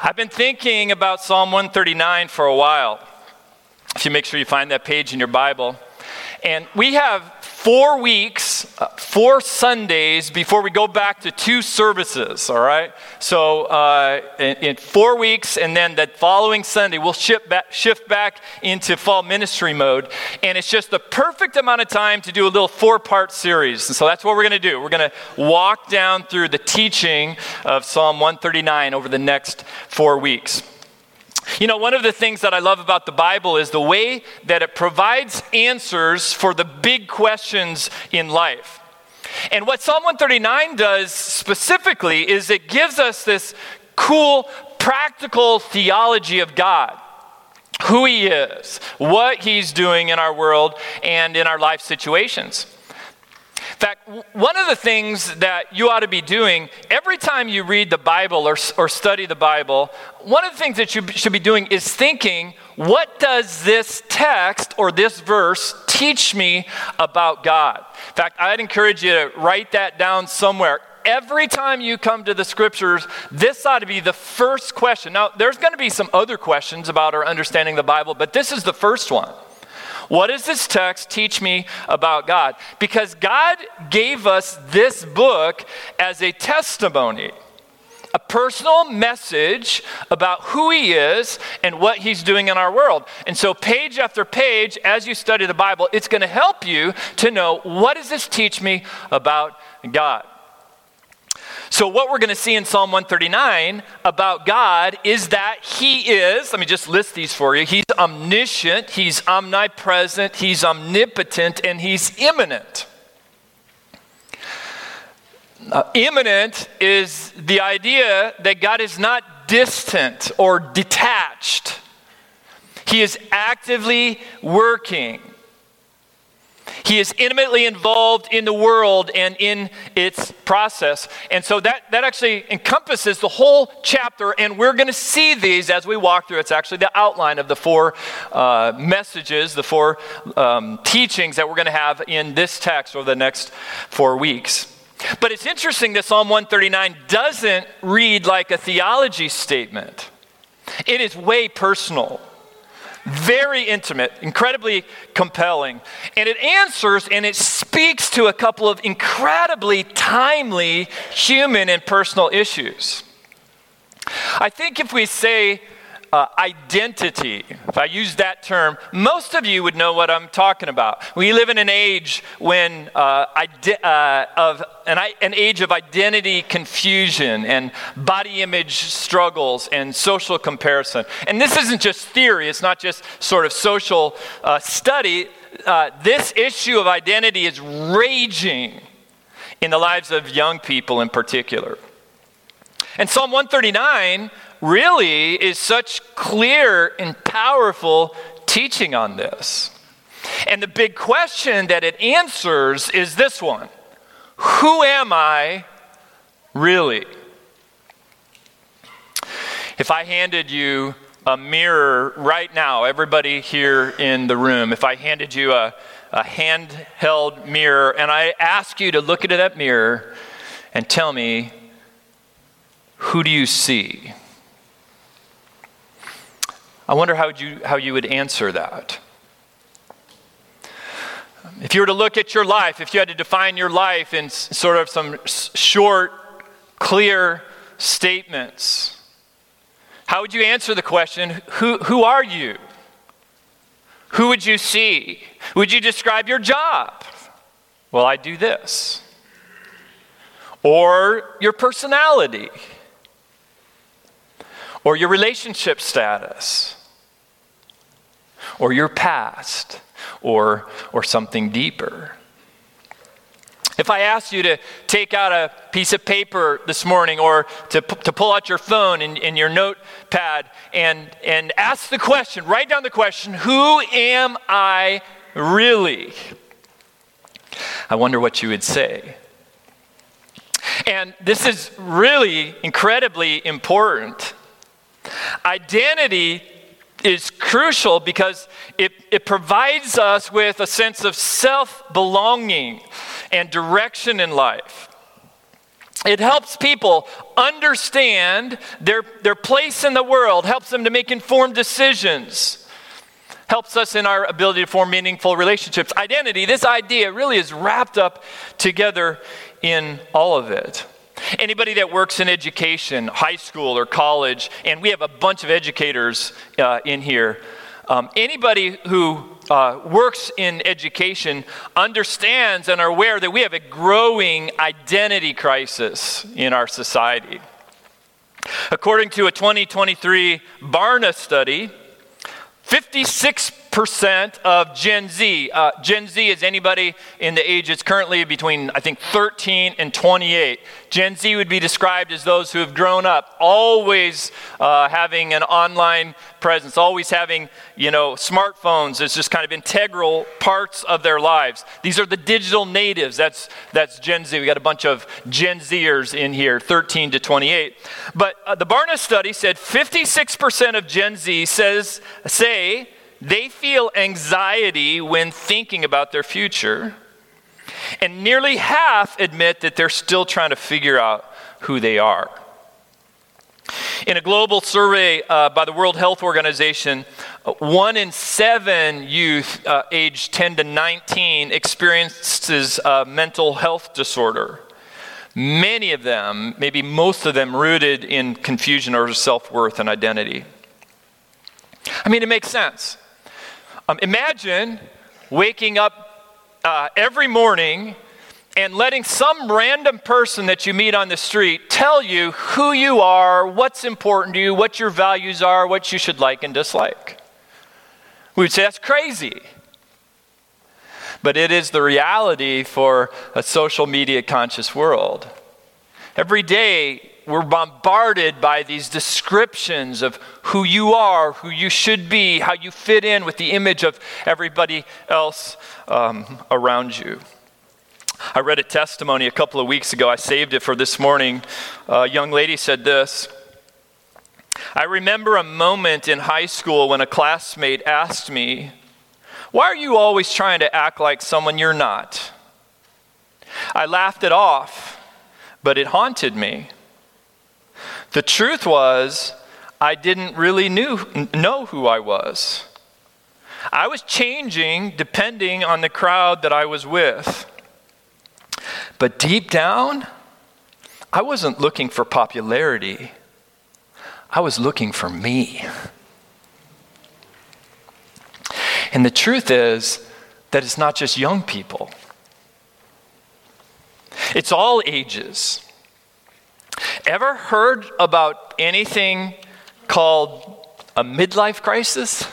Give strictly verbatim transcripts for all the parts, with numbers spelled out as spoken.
I've been thinking about Psalm one thirty-nine for a while. If you make sure you find that page in your Bible. And we have four weeks, uh, four Sundays before we go back to two services, all right? So uh, in, in four weeks, and then that following Sunday, we'll shift back, shift back into fall ministry mode. And it's just the perfect amount of time to do a little four-part series. And so that's what we're going to do. We're going to walk down through the teaching of Psalm one thirty-nine over the next four weeks. You know, one of the things that I love about the Bible is the way that it provides answers for the big questions in life. And what Psalm one thirty-nine does specifically is it gives us this cool, practical theology of God. Who he is, what he's doing in our world and in our life situations. In fact, one of the things that you ought to be doing every time you read the Bible or, or study the Bible, one of the things that you should be doing is thinking, what does this text or this verse teach me about God? In fact, I'd encourage you to write that down somewhere. Every time you come to the scriptures, this ought to be the first question. Now, there's going to be some other questions about our understanding the Bible, but this is the first one. What does this text teach me about God? Because God gave us this book as a testimony, a personal message about who he is and what he's doing in our world. And so page after page, as you study the Bible, it's going to help you to know, what does this teach me about God? So what we're going to see in Psalm one thirty-nine about God is that he is, let me just list these for you. He's omniscient, he's omnipresent, he's omnipotent, and he's immanent. Uh, immanent is the idea that God is not distant or detached. He is actively working. He is intimately involved in the world and in its process. And so that, that actually encompasses the whole chapter, and we're going to see these as we walk through. It's actually the outline of the four uh, messages, the four um, teachings that we're going to have in this text over the next four weeks. But it's interesting that Psalm one thirty-nine doesn't read like a theology statement. It is way personal. Very intimate, incredibly compelling. And it answers and it speaks to a couple of incredibly timely human and personal issues. I think if we say uh, identity, if I use that term, most of you would know what I'm talking about. We live in an age when uh, ide- uh, of an, an age of identity confusion and body image struggles and social comparison. And this isn't just theory, it's not just sort of social uh, study. Uh, this issue of identity is raging in the lives of young people in particular. And Psalm one thirty-nine really is such clear and powerful teaching on this. And the big question that it answers is this one: who am I really? If I handed you a mirror right now, everybody here in the room, if I handed you a, a handheld mirror and I ask you to look into that mirror and tell me, who do you see? I wonder how you, how you would answer that. If you were to look at your life, if you had to define your life in sort of some short, clear statements, how would you answer the question, who, who are you? Who would you see? Would you describe your job? Well, I do this. Or your personality? Or your relationship status? Or your past? Or, or something deeper? If I asked you to take out a piece of paper this morning or to, to pull out your phone and, and your notepad and, and ask the question, write down the question, who am I really? I wonder what you would say. And this is really incredibly important. Identity is crucial because it, it provides us with a sense of self-belonging and direction in life. It helps people understand their, their place in the world, helps them to make informed decisions, helps us in our ability to form meaningful relationships. Identity, this idea really is wrapped up together in all of it. Anybody that works in education, high school or college, and we have a bunch of educators uh, in here, um, anybody who uh, works in education understands and are aware that we have a growing identity crisis in our society. According to a twenty twenty-three Barna study, fifty-six percent of Gen Z, uh, Gen Z is anybody in the age it's currently between, I think, thirteen and twenty-eight. Gen Z would be described as those who have grown up, always uh, having an online presence, always having, you know, smartphones as just kind of integral parts of their lives. These are the digital natives. That's that's Gen Z. We got a bunch of Gen Zers in here, thirteen to twenty-eight. But uh, the Barna study said fifty-six percent of Gen Z says say they feel anxiety when thinking about their future, and nearly half admit that they're still trying to figure out who they are. In a global survey uh, by the World Health Organization, uh, one in seven youth uh, aged ten to nineteen experiences a mental health disorder. Many of them, maybe most of them, rooted in confusion over self-worth and identity. I mean, it makes sense. Um, imagine waking up uh, every morning and letting some random person that you meet on the street tell you who you are, what's important to you, what your values are, what you should like and dislike. We would say that's crazy. But it is the reality for a social media conscious world. Every day, we're bombarded by these descriptions of who you are, who you should be, how you fit in with the image of everybody else um, around you. I read a testimony a couple of weeks ago. I saved it for this morning. A young lady said this: I remember a moment in high school when a classmate asked me, "Why are you always trying to act like someone you're not?" I laughed it off, but it haunted me. The truth was, I didn't really knew, know who I was. I was changing depending on the crowd that I was with. But deep down, I wasn't looking for popularity. I was looking for me. And the truth is that it's not just young people. It's all ages. Ever heard about anything called a midlife crisis?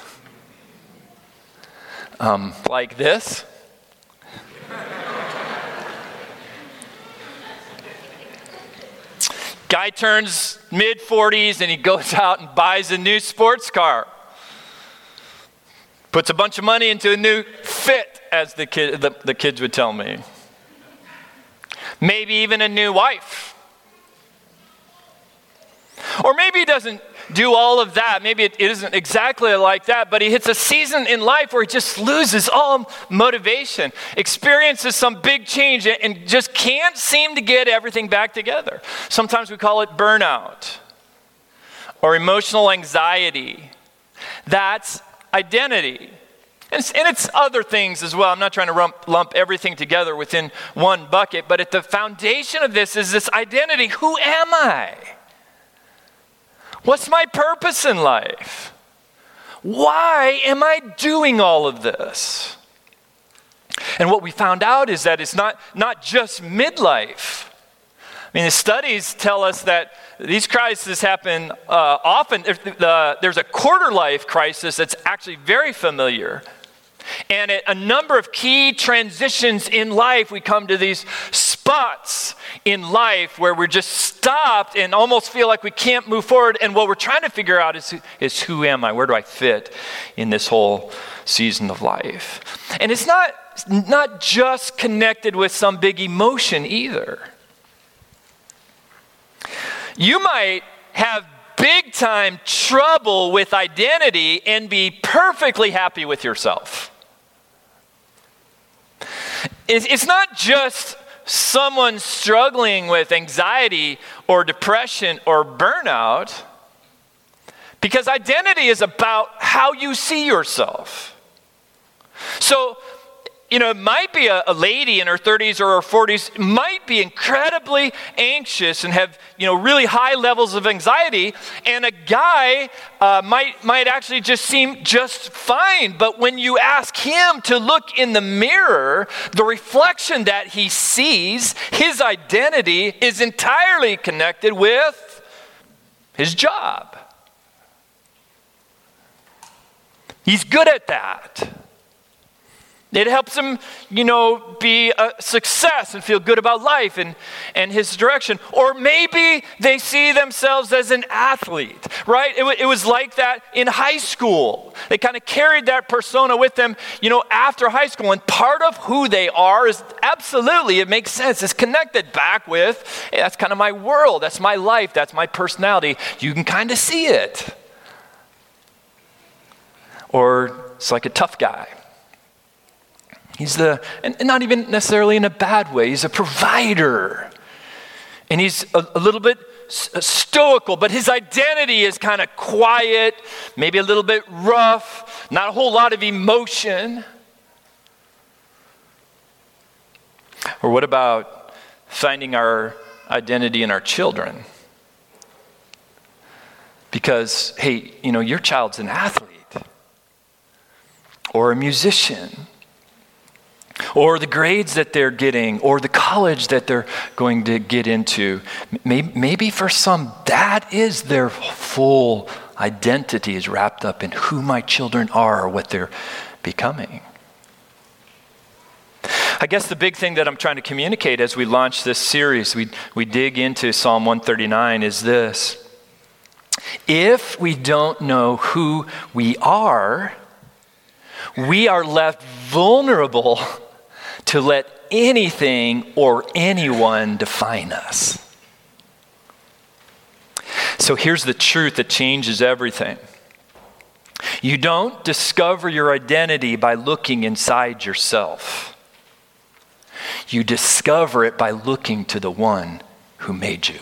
Um, like this? Guy turns mid forties and he goes out and buys a new sports car. Puts a bunch of money into a new Fit, as the, kid, the, the kids would tell me. Maybe even a new wife. Or maybe he doesn't do all of that. Maybe it isn't exactly like that, but he hits a season in life where he just loses all motivation, experiences some big change, and just can't seem to get everything back together. Sometimes we call it burnout or emotional anxiety. That's identity. And it's, and it's other things as well. I'm not trying to lump, lump everything together within one bucket, but at the foundation of this is this identity. Who am I? What's my purpose in life? Why am I doing all of this? And what we found out is that it's not, not just midlife. I mean, the studies tell us that these crises happen uh, often. There's, uh, there's a quarter life crisis that's actually very familiar. And at a number of key transitions in life, we come to these spots in life where we're just stopped and almost feel like we can't move forward. And what we're trying to figure out is, is who am I? Where do I fit in this whole season of life? And it's not, not just connected with some big emotion either. You might have big time trouble with identity and be perfectly happy with yourself. It's not just someone struggling with anxiety or depression or burnout, because identity is about how you see yourself. So, you know, it might be a, a lady in her thirties or her forties, might be incredibly anxious and have, you know, really high levels of anxiety. And a guy uh, might, might actually just seem just fine. But when you ask him to look in the mirror, the reflection that he sees, his identity is entirely connected with his job. He's good at that. It helps him, you know, be a success and feel good about life and, and his direction. Or maybe they see themselves as an athlete, right? It, w- it was like that in high school. They kind of carried that persona with them, you know, after high school. And part of who they are is absolutely, it makes sense. It's connected back with, hey, that's kind of my world. That's my life. That's my personality. You can kind of see it. Or it's like a tough guy. He's the, and not even necessarily in a bad way, he's a provider. And he's a, a little bit stoical, but his identity is kind of quiet, maybe a little bit rough, not a whole lot of emotion. Or what about finding our identity in our children? Because, hey, you know, your child's an athlete or a musician, or the grades that they're getting, or the college that they're going to get into. Maybe, maybe for some, that is their full identity, is wrapped up in who my children are, or what they're becoming. I guess the big thing that I'm trying to communicate as we launch this series, we, we dig into Psalm one thirty-nine, is this. If we don't know who we are, we are left vulnerable to let anything or anyone define us. So here's the truth that changes everything. You don't discover your identity by looking inside yourself. You discover it by looking to the one who made you.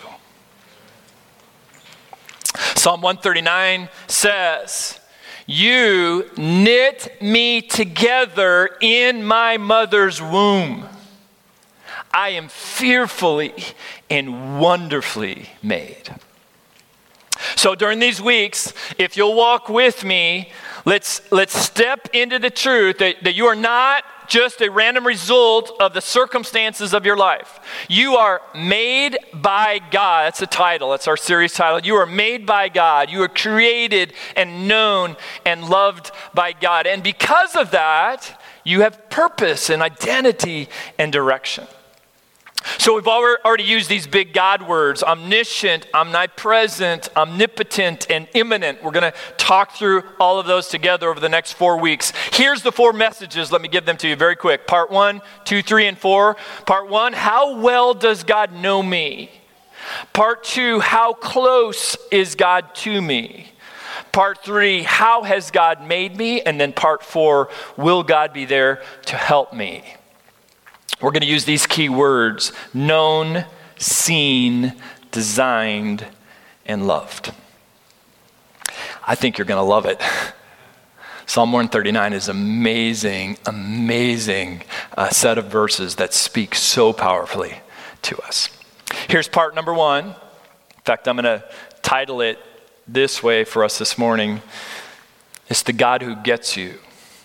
Psalm one thirty-nine says, "You knit me together in my mother's womb. I am fearfully and wonderfully made." So during these weeks, if you'll walk with me, let's let's step into the truth that, that you are not just a random result of the circumstances of your life. You are made by God. That's the title. That's our series title. You are made by God. You are created and known and loved by God. And because of that, you have purpose and identity and direction. So we've already used these big God words: omniscient, omnipresent, omnipotent, and immanent. We're going to talk through all of those together over the next four weeks. Here's the four messages. Let me give them to you very quick. Part one, two, three, and four. Part one, how well does God know me? Part two, how close is God to me? Part three, how has God made me? And then part four, will God be there to help me? We're going to use these key words: known, seen, designed, and loved. I think you're going to love it. Psalm one thirty-nine is amazing, amazing uh, set of verses that speak so powerfully to us. Here's part number one. In fact, I'm going to title it this way for us this morning. It's the God who gets you.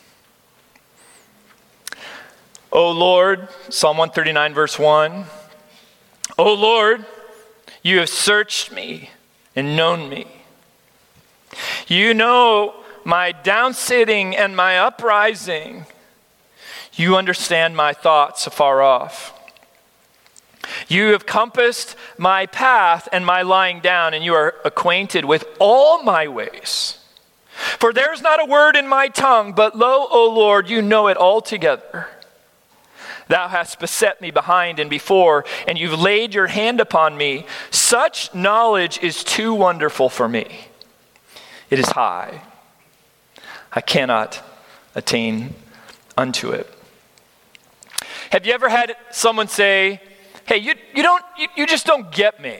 O Lord, Psalm one thirty-nine, verse one. O Lord, you have searched me and known me. You know my downsitting and my uprising. You understand my thoughts afar off. You have compassed my path and my lying down, and you are acquainted with all my ways. For there is not a word in my tongue, but lo, O Lord, you know it altogether. Thou hast beset me behind and before, and you've laid your hand upon me. Such knowledge is too wonderful for me. It is high. I cannot attain unto it. Have you ever had someone say, hey, you, you don't, you, you just don't get me.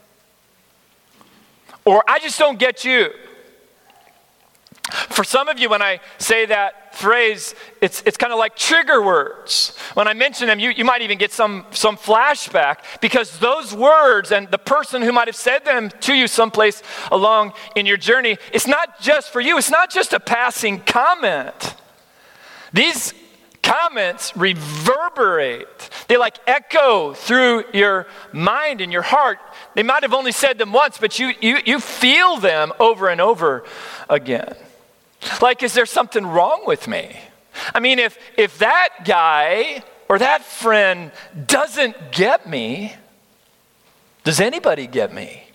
Or I just don't get you. For some of you, when I say that phrase, it's it's kind of like trigger words. When I mention them, you, you might even get some, some flashback, because those words and the person who might have said them to you someplace along in your journey, it's not just for you. It's not just a passing comment. These comments reverberate. They like echo through your mind and your heart. They might have only said them once, but you you you feel them over and over again. Like, is there something wrong with me? I mean, if if that guy or that friend doesn't get me, does anybody get me?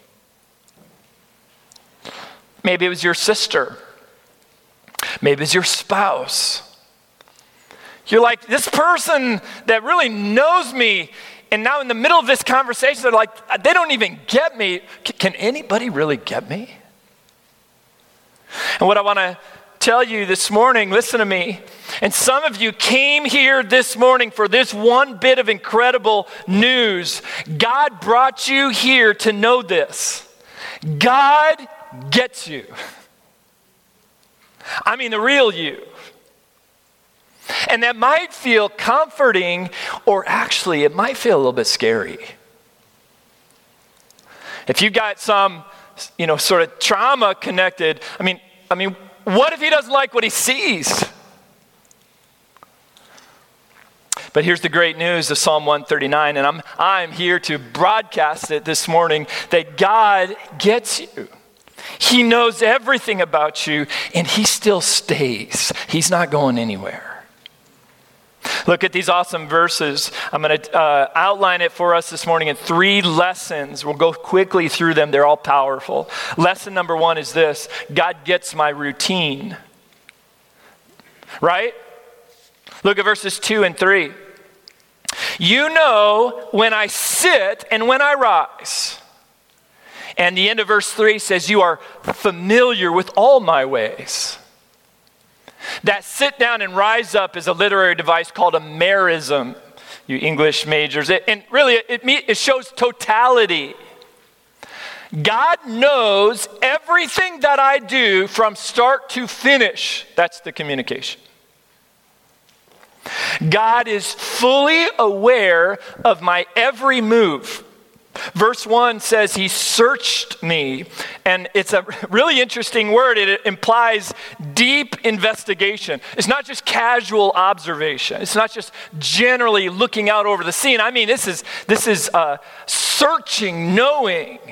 Maybe it was your sister. Maybe it's your spouse. You're like, this person that really knows me, and now in the middle of this conversation, they're like, they don't even get me. C- can anybody really get me? And what I want to tell you this morning, listen to me, and some of you came here this morning for this one bit of incredible news. God brought you here to know this. God gets you. I mean, the real you. And that might feel comforting, or actually it might feel a little bit scary. If you got some, you know, sort of trauma connected, I mean, I mean, what if he doesn't like what he sees? But here's the great news of Psalm one thirty-nine, and I'm I'm here to broadcast it this morning, that God gets you. He knows everything about you, and he still stays. He's not going anywhere. Look at these awesome verses. I'm going to uh, outline it for us this morning in three lessons. We'll go quickly through them. They're all powerful. Lesson number one is this: God gets my routine. Right? Look at verses two and three. You know when I sit and when I rise. And the end of verse three says, you are familiar with all my ways. That sit down and rise up is a literary device called a merism, you English majors. It, and really, it, it shows totality. God knows everything that I do from start to finish. That's the communication. God is fully aware of my every move. Verse one says he searched me, and it's a really interesting word. It implies deep investigation. It's not just casual observation. It's not just generally looking out over the scene. I mean, this is this is uh, searching, knowing.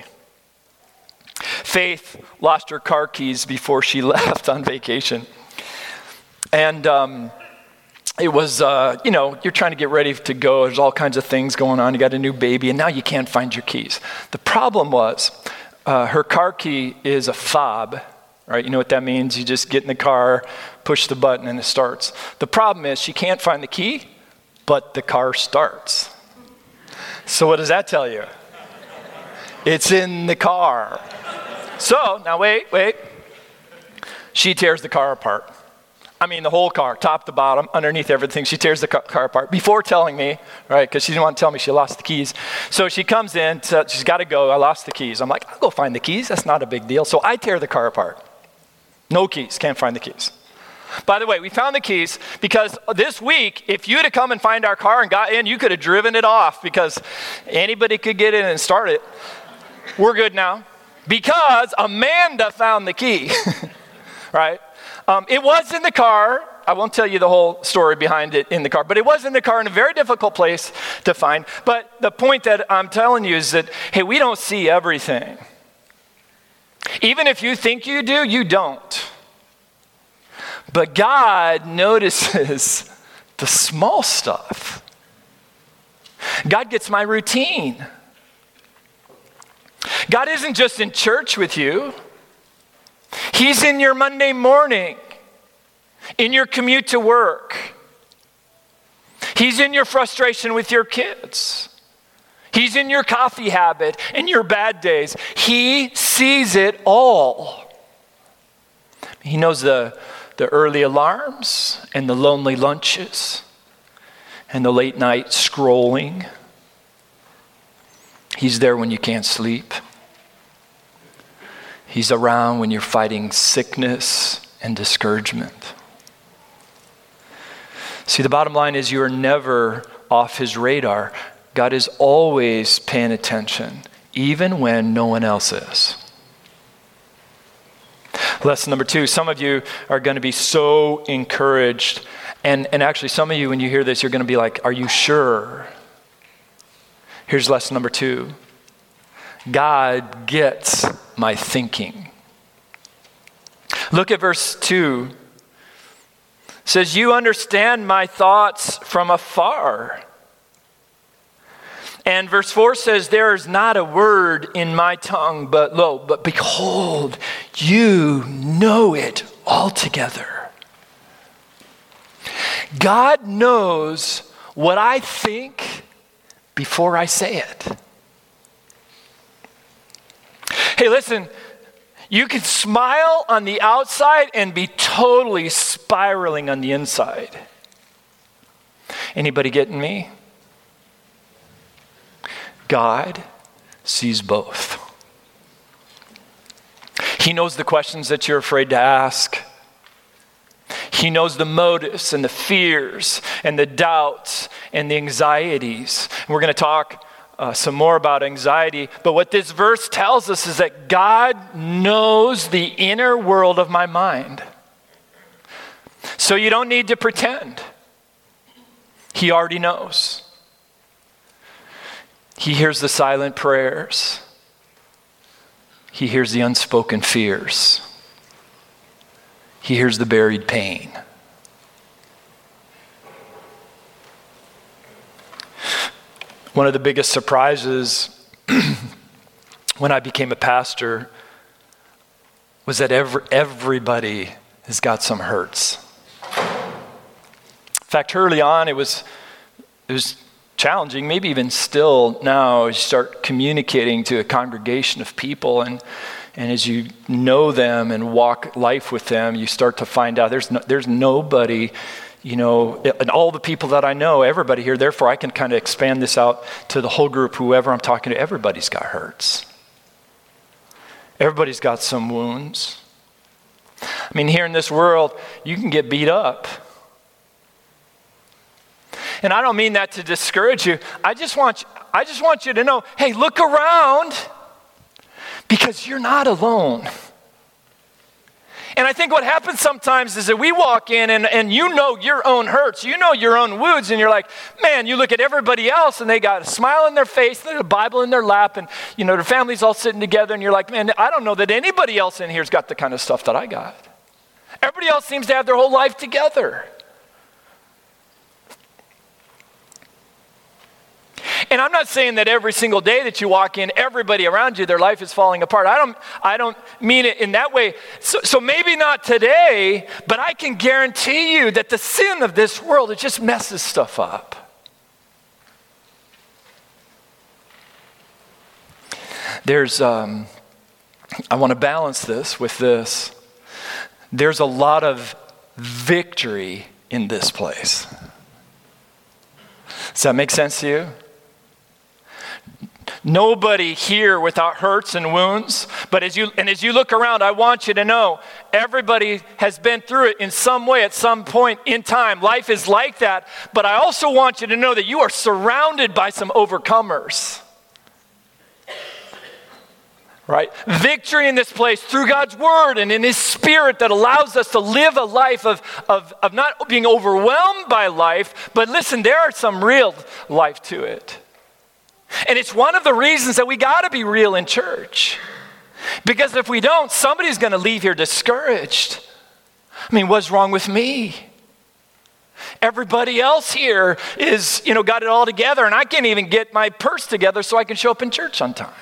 Faith lost her car keys before she left on vacation, and um, it was, uh, you know, you're trying to get ready to go. There's all kinds of things going on. You got a new baby, and now you can't find your keys. The problem was uh, her car key is a fob, right? You know what that means? You just get in the car, push the button, and it starts. The problem is she can't find the key, but the car starts. So what does that tell you? It's in the car. So, now wait, wait. She tears the car apart. I mean, the whole car, top to bottom, underneath everything. She tears the car apart before telling me, right, because she didn't want to tell me she lost the keys. So she comes in, to, she's got to go. I lost the keys. I'm like, I'll go find the keys. That's not a big deal. So I tear the car apart. No keys. Can't find the keys. By the way, we found the keys because this week, if you'd have come and find our car and got in, you could have driven it off because anybody could get in and start it. We're good now because Amanda found the key, right? Um, it was in the car. I won't tell you the whole story behind it in the car, but it was in the car in a very difficult place to find. But the point that I'm telling you is that, hey, we don't see everything. Even if you think you do, you don't. But God notices the small stuff. God gets my routine. God isn't just in church with you. He's in your Monday morning, in your commute to work. He's in your frustration with your kids. He's in your coffee habit and your bad days. He sees it all. He knows the, the early alarms and the lonely lunches and the late night scrolling. He's there when you can't sleep. He's around when you're fighting sickness and discouragement. See, the bottom line is you are never off his radar. God is always paying attention, even when no one else is. Lesson number two, some of you are going to be so encouraged. And, and actually, some of you, when you hear this, you're going to be like, are you sure? Here's lesson number two. God gets my thinking. Look at verse two. It says, you understand my thoughts from afar. And verse four says, there is not a word in my tongue, but lo, but behold, you know it altogether. God knows what I think before I say it. Hey, listen, you can smile on the outside and be totally spiraling on the inside. Anybody getting me? God sees both. He knows the questions that you're afraid to ask. He knows the motives and the fears and the doubts and the anxieties. And we're going to talk uh, some more about anxiety. But what this verse tells us is that God knows the inner world of my mind. So you don't need to pretend. He already knows. He hears the silent prayers. He hears the unspoken fears. He hears the buried pain. One of the biggest surprises when I became a pastor was that every, everybody has got some hurts. In fact, early on, it was, it was challenging, maybe even still now, as you start communicating to a congregation of people, and and as you know them and walk life with them, you start to find out there's no, there's nobody, you know, and all the people that I know, everybody here, therefore I can kind of expand this out to the whole group, whoever I'm talking to, everybody's got hurts. Everybody's got some wounds. I mean, here in this world, you can get beat up. And I don't mean that to discourage you. I just want you, I just want you to know, hey, look around, because you're not alone. And I think what happens sometimes is that we walk in and, and you know your own hurts, you know your own wounds, and you're like, man, you look at everybody else and they got a smile on their face, they got a Bible in their lap, and you know their family's all sitting together, and you're like, man, I don't know that anybody else in here's got the kind of stuff that I got. Everybody else seems to have their whole life together. And I'm not saying that every single day that you walk in, everybody around you, their life is falling apart. I don't I don't mean it in that way. So, so maybe not today, but I can guarantee you that the sin of this world, it just messes stuff up. There's, um, I want to balance this with this. There's a lot of victory in this place. Does that make sense to you? Nobody here without hurts and wounds, but as you and as you look around, I want you to know everybody has been through it in some way at some point in time. Life is like that, but I also want you to know that you are surrounded by some overcomers. Right? Victory in this place through God's word and in his spirit that allows us to live a life of, of, of not being overwhelmed by life, but listen, there are some real life to it. And it's one of the reasons that we got to be real in church. Because if we don't, somebody's going to leave here discouraged. I mean, what's wrong with me? Everybody else here is, you know, got it all together, and I can't even get my purse together so I can show up in church on time.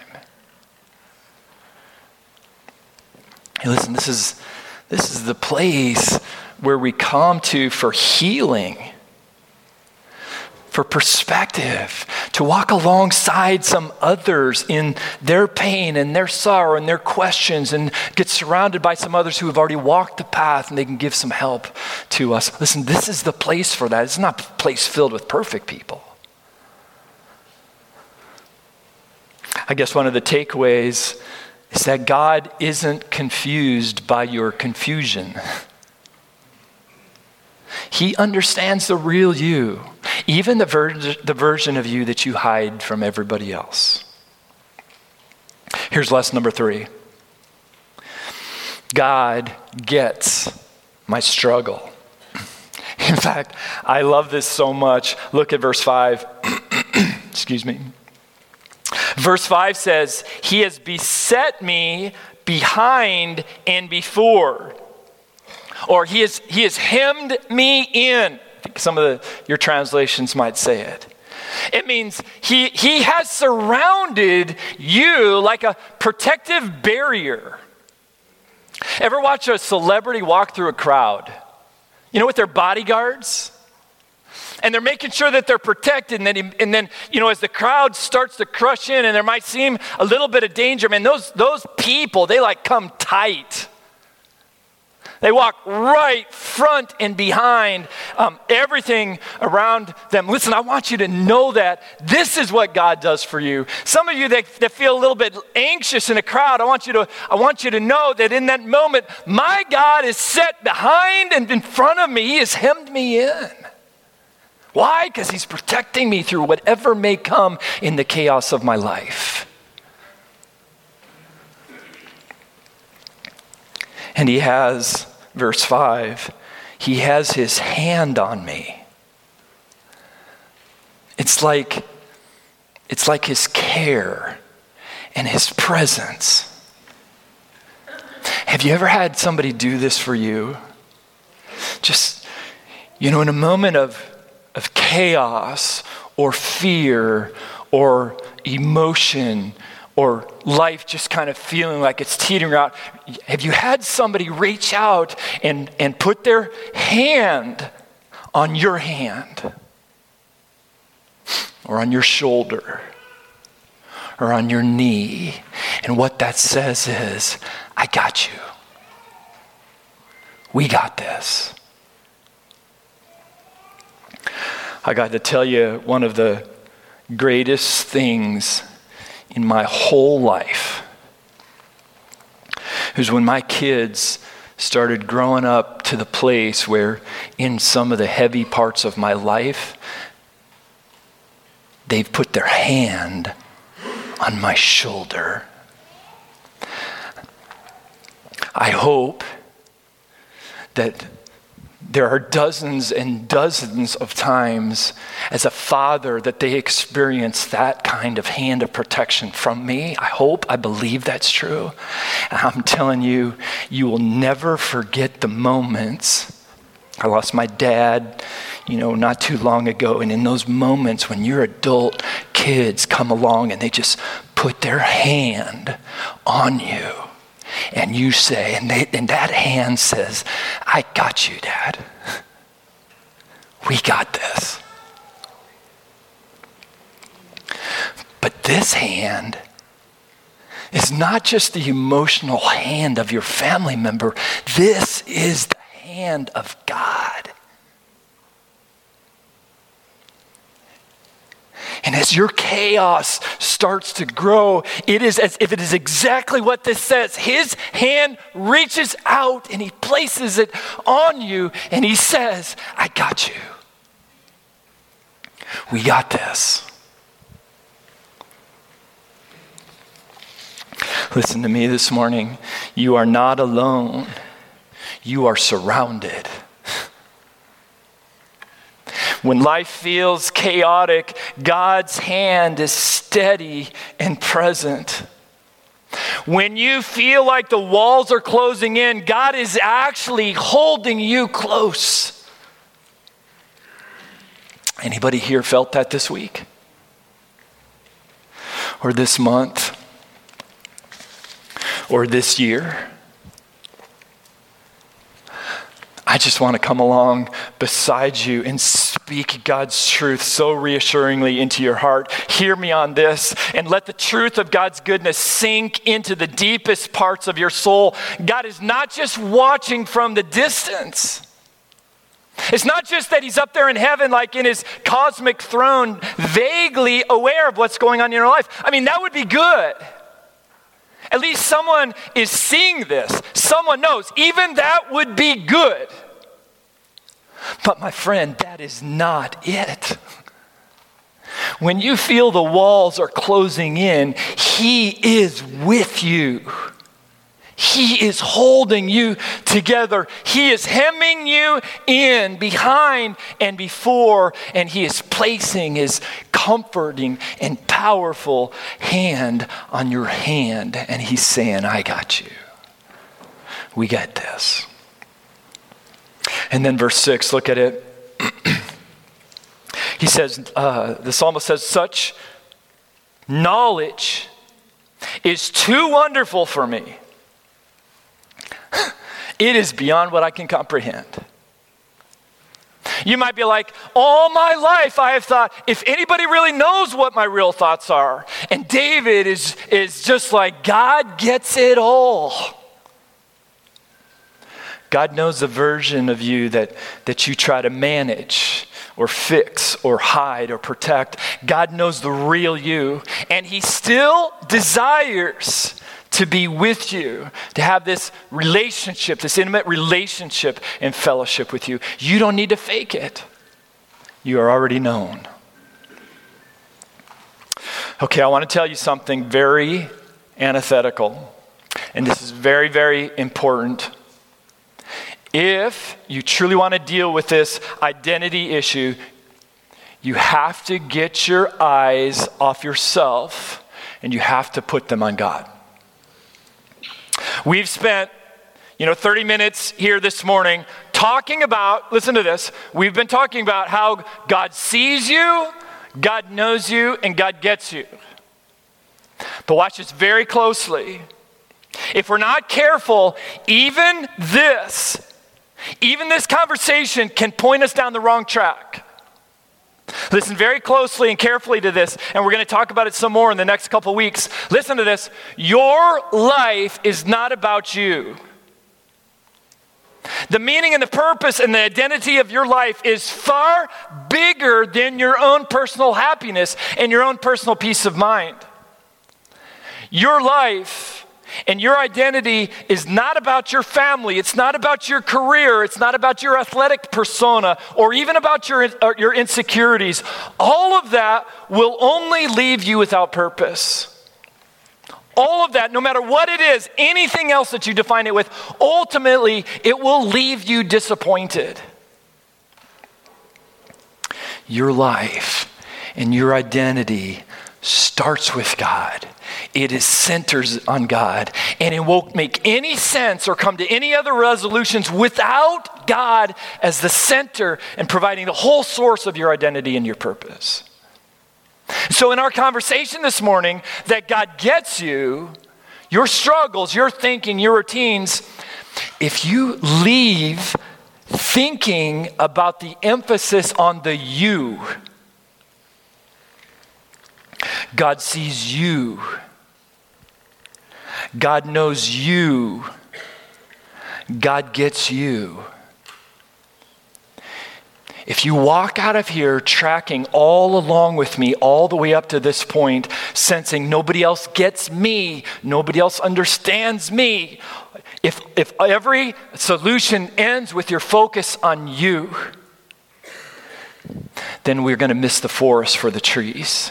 Hey, listen, this is this is the place where we come to for healing, for perspective, to walk alongside some others in their pain and their sorrow and their questions, and get surrounded by some others who have already walked the path and they can give some help to us. Listen, this is the place for that. It's not a place filled with perfect people. I guess one of the takeaways is that God isn't confused by your confusion. He understands the real you, even the, ver- the version of you that you hide from everybody else. Here's lesson number three. God gets my struggle. In fact, I love this so much. Look at verse five. Excuse me. Verse five says, he has beset me behind and before. Or he has, he has hemmed me in. I think some of the, your translations might say it. It means he, he has surrounded you like a protective barrier. Ever watch a celebrity walk through a crowd? You know, with their bodyguards? And they're making sure that they're protected. And then, he, and then, you know, as the crowd starts to crush in and there might seem a little bit of danger, man, those, those people, they like come tight. They walk right front and behind um, everything around them. Listen, I want you to know that this is what God does for you. Some of you that, that feel a little bit anxious in a crowd, I want you to I want you to know that in that moment, my God is set behind and in front of me. He has hemmed me in. Why? Because he's protecting me through whatever may come in the chaos of my life. And he has, verse five, he has his hand on me. It's like, it's like his care and his presence. Have you ever had somebody do this for you? Just, you know, in a moment of, of chaos or fear or emotion or life just kind of feeling like it's teetering out. Have you had somebody reach out and, and put their hand on your hand or on your shoulder or on your knee? And what that says is, I got you. We got this. I got to tell you, one of the greatest things in my whole life is when my kids started growing up to the place where in some of the heavy parts of my life, they've put their hand on my shoulder. I hope that there are dozens and dozens of times as a father that they experience that kind of hand of protection from me. I hope, I believe that's true. And I'm telling you, you will never forget the moments. I lost my dad, you know, not too long ago. And in those moments when your adult kids come along and they just put their hand on you and you say, and, they, and that hand says, I got you, Dad. We got this. But this hand is not just the emotional hand of your family member. This is the hand of God. And as your chaos starts to grow, it is as if it is exactly what this says. His hand reaches out and he places it on you and he says, I got you. We got this. Listen to me this morning. You are not alone. You are surrounded. When life feels chaotic, God's hand is steady and present. When you feel like the walls are closing in, God is actually holding you close. Anybody here felt that this week? Or this month? Or this year? I just want to come along beside you and speak God's truth so reassuringly into your heart. Hear me on this and let the truth of God's goodness sink into the deepest parts of your soul. God is not just watching from the distance. It's not just that he's up there in heaven, like in his cosmic throne, vaguely aware of what's going on in your life. I mean, that would be good. At least someone is seeing this. Someone knows. Even that would be good. But my friend, that is not it. When you feel the walls are closing in, he is with you. He is holding you together. He is hemming you in behind and before, and he is placing his comforting and powerful hand on your hand, and he's saying, I got you. We got this. And then verse six, look at it. He says, uh, the psalmist says, such knowledge is too wonderful for me. It is beyond what I can comprehend. You might be like, all my life I have thought, if anybody really knows what my real thoughts are, and David is, is just like, God gets it all. God knows the version of you that, that you try to manage or fix or hide or protect. God knows the real you, and he still desires to be with you, to have this relationship, this intimate relationship and fellowship with you. You don't need to fake it. You are already known. Okay, I want to tell you something very antithetical, and this is very, very important. If you truly want to deal with this identity issue, you have to get your eyes off yourself, and you have to put them on God. We've spent, you know, thirty minutes here this morning talking about, listen to this, we've been talking about how God sees you, God knows you, and God gets you. But watch this very closely. If we're not careful, even this, even this conversation can point us down the wrong track. Listen very closely and carefully to this, and we're going to talk about it some more in the next couple weeks. Listen to this. Your life is not about you. The meaning and the purpose and the identity of your life is far bigger than your own personal happiness and your own personal peace of mind. Your life and your identity is not about your family. It's not about your career. It's not about your athletic persona or even about your, your insecurities. All of that will only leave you without purpose. All of that, no matter what it is, anything else that you define it with, ultimately it will leave you disappointed. Your life and your identity starts with God. It is centers on God, and it won't make any sense or come to any other resolutions without God as the center and providing the whole source of your identity and your purpose. So in our conversation this morning, that God gets you, your struggles, your thinking, your routines, if you leave thinking about the emphasis on the you, God sees you. God knows you. God gets you. If you walk out of here tracking all along with me, all the way up to this point, sensing nobody else gets me, nobody else understands me, if, if every solution ends with your focus on you, then we're going to miss the forest for the trees.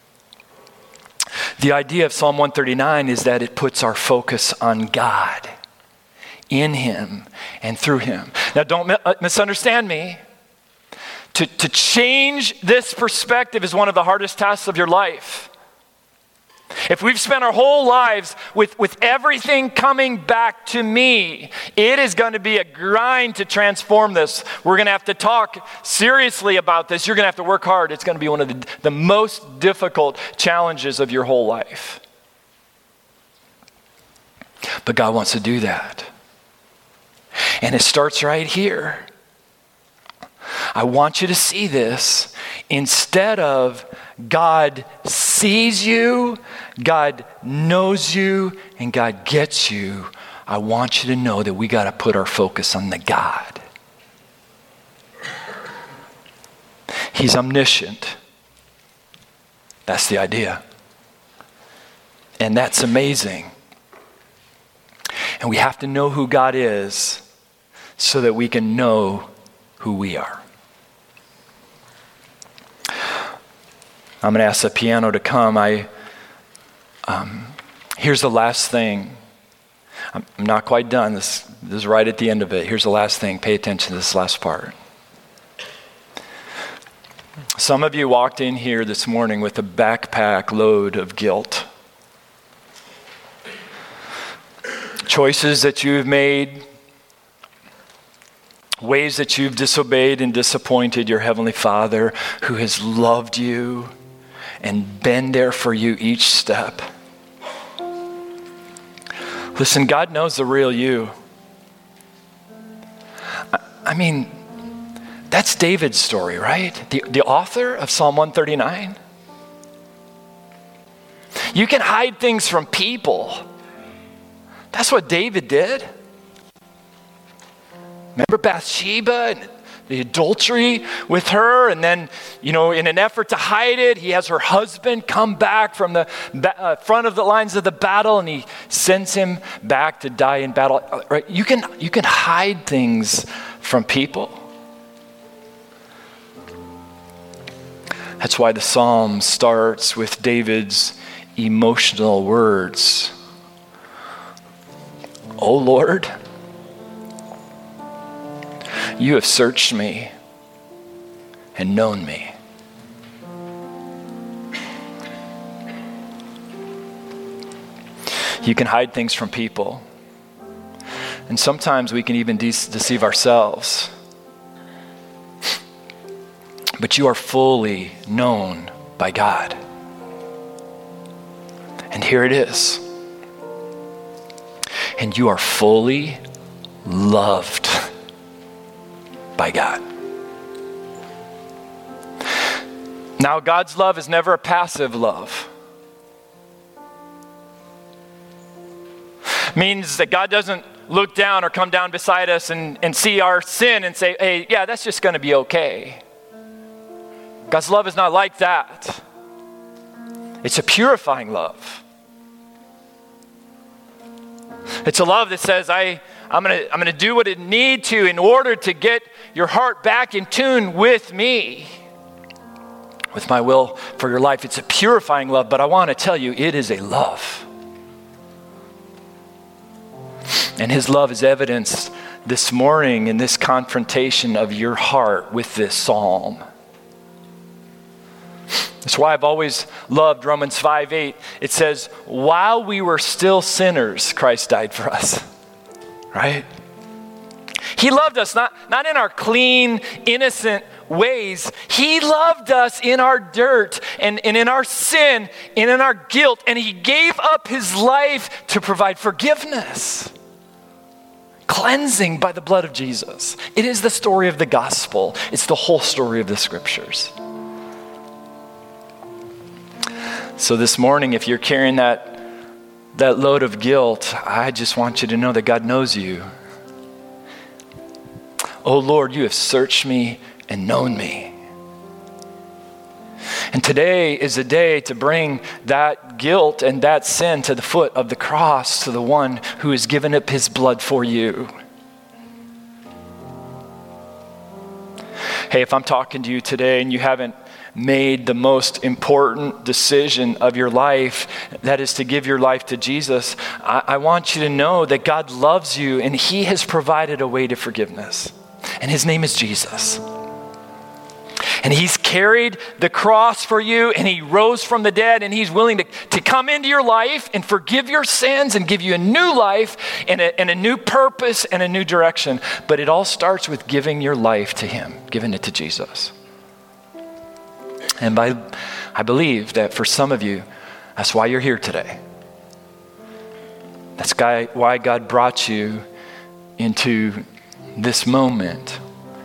The idea of Psalm one thirty-nine is that it puts our focus on God, in him and through him. Now don't misunderstand me. To, to change this perspective is one of the hardest tasks of your life. If we've spent our whole lives with, with everything coming back to me, it is going to be a grind to transform this. We're going to have to talk seriously about this. You're going to have to work hard. It's going to be one of the, the most difficult challenges of your whole life. But God wants to do that. And it starts right here. I want you to see this. Instead of God sees you, God knows you, and God gets you, I want you to know that we got to put our focus on the God. He's omniscient. That's the idea. And that's amazing. And we have to know who God is so that we can know who we are. I'm going to ask the piano to come. I um, here's the last thing. I'm, I'm not quite done. This, this is right at the end of it. Here's the last thing. Pay attention to this last part. Some of you walked in here this morning with a backpack load of guilt. Choices that you've made, ways that you've disobeyed and disappointed your Heavenly Father, who has loved you and been there for you each step. Listen, God knows the real you. I, I mean, that's David's story, right? The, the author of Psalm one thirty-nine. You can hide things from people. That's what David did. Remember Bathsheba and the adultery with her, and then, you know, in an effort to hide it, he has her husband come back from the uh, front of the lines of the battle, and he sends him back to die in battle. Right? You can you can hide things from people. That's why the psalm starts with David's emotional words. "O Lord, you have searched me and known me." You can hide things from people. And sometimes we can even de- deceive ourselves. But you are fully known by God. And here it is. And you are fully loved by God. Now, God's love is never a passive love. Means that God doesn't look down or come down beside us and, and see our sin and say, hey, yeah, that's just going to be okay. God's love is not like that. It's a purifying love. It's a love that says, I, I'm gonna, I'm gonna do what I need to in order to get your heart back in tune with me, with my will for your life. It's a purifying love, but I want to tell you, it is a love. And his love is evidenced this morning in this confrontation of your heart with this psalm. That's why I've always loved Romans five eight. It says, while we were still sinners, Christ died for us. Right? He loved us not, not in our clean, innocent ways. He loved us in our dirt and, and in our sin and in our guilt. And he gave up his life to provide forgiveness. Cleansing by the blood of Jesus. It is the story of the gospel. It's the whole story of the scriptures. So this morning, if you're carrying that, that load of guilt, I just want you to know that God knows you. Oh Lord, you have searched me and known me. And today is a day to bring that guilt and that sin to the foot of the cross, to the one who has given up his blood for you. Hey, if I'm talking to you today and you haven't made the most important decision of your life, that is to give your life to Jesus, I, I want you to know that God loves you and he has provided a way to forgiveness. And his name is Jesus. And he's carried the cross for you, and he rose from the dead, and he's willing to, to come into your life and forgive your sins and give you a new life and a, and a new purpose and a new direction. But it all starts with giving your life to him, giving it to Jesus. And by, I believe that for some of you, that's why you're here today. That's why God brought you into this moment.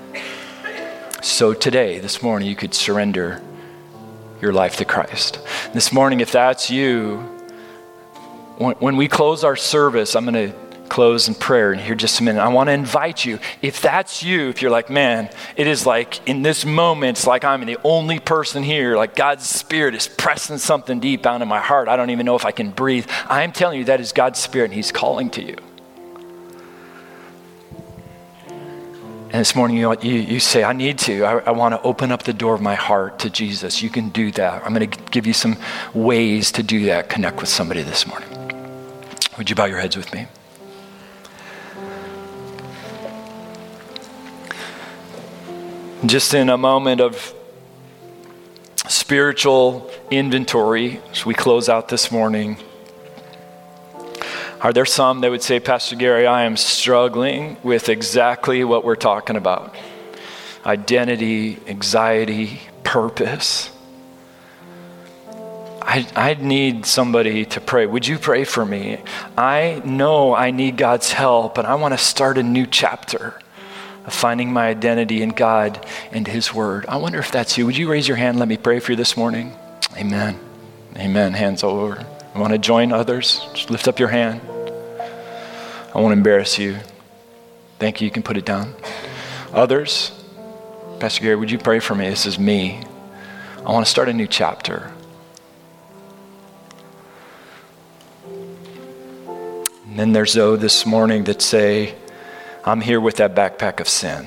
So today, this morning, you could surrender your life to Christ. This morning, if that's you, when, when we close our service, I'm going to close in prayer in here just a minute. I want to invite you, if that's you, if you're like, man, it is like in this moment, it's like I'm the only person here, like God's Spirit is pressing something deep down in my heart. I don't even know if I can breathe. I'm telling you, that is God's Spirit, and he's calling to you. And this morning, you, you, you say, I need to. I, I want to open up the door of my heart to Jesus. You can do that. I'm going to give you some ways to do that. Connect with somebody this morning. Would you bow your heads with me? Just in a moment of spiritual inventory, as we close out this morning, are there some that would say, Pastor Gary, I am struggling with exactly what we're talking about? Identity, anxiety, purpose. I, I need somebody to pray. Would you pray for me? I know I need God's help, and I want to start a new chapter of finding my identity in God and his word. I wonder if that's you. Would you raise your hand? Let me pray for you this morning. Amen. Amen. Hands all over. You want to join others? Just lift up your hand. I won't embarrass you. Thank you. You can put it down. Others, Pastor Gary, would you pray for me? This is me. I want to start a new chapter. And then there's those this morning that say, I'm here with that backpack of sin.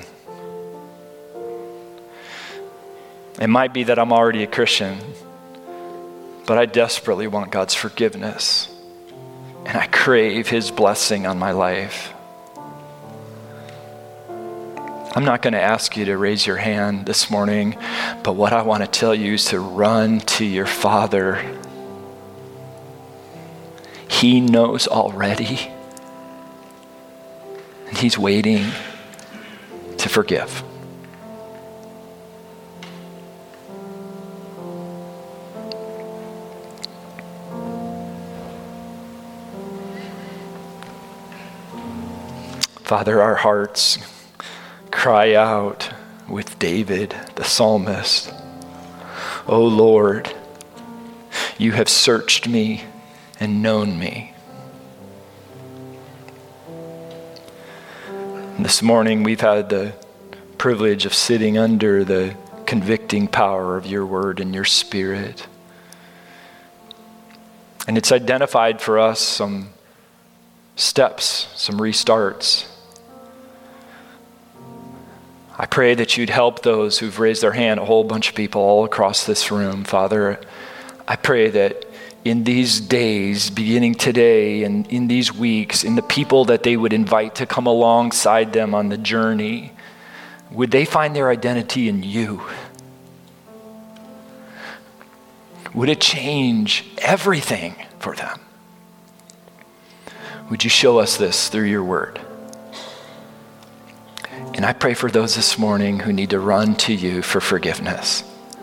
It might be that I'm already a Christian, but I desperately want God's forgiveness. And I crave his blessing on my life. I'm not going to ask you to raise your hand this morning, but what I want to tell you is to run to your Father. He knows already, and he's waiting to forgive. Father, our hearts cry out with David, the psalmist. O Lord, you have searched me and known me. And this morning we've had the privilege of sitting under the convicting power of your word and your Spirit. And it's identified for us some steps, some restarts. I pray that you'd help those who've raised their hand, a whole bunch of people all across this room. Father, I pray that in these days, beginning today and in these weeks, in the people that they would invite to come alongside them on the journey, would they find their identity in you? Would it change everything for them? Would you show us this through your word? And I pray for those this morning who need to run to you for forgiveness.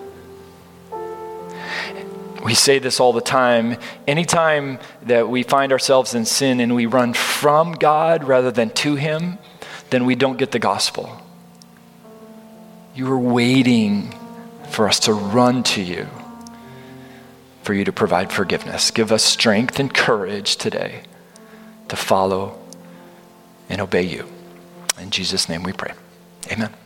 We say this all the time. Anytime that we find ourselves in sin and we run from God rather than to him, then we don't get the gospel. You are waiting for us to run to you, for you to provide forgiveness. Give us strength and courage today to follow and obey you. In Jesus' name we pray. Amen.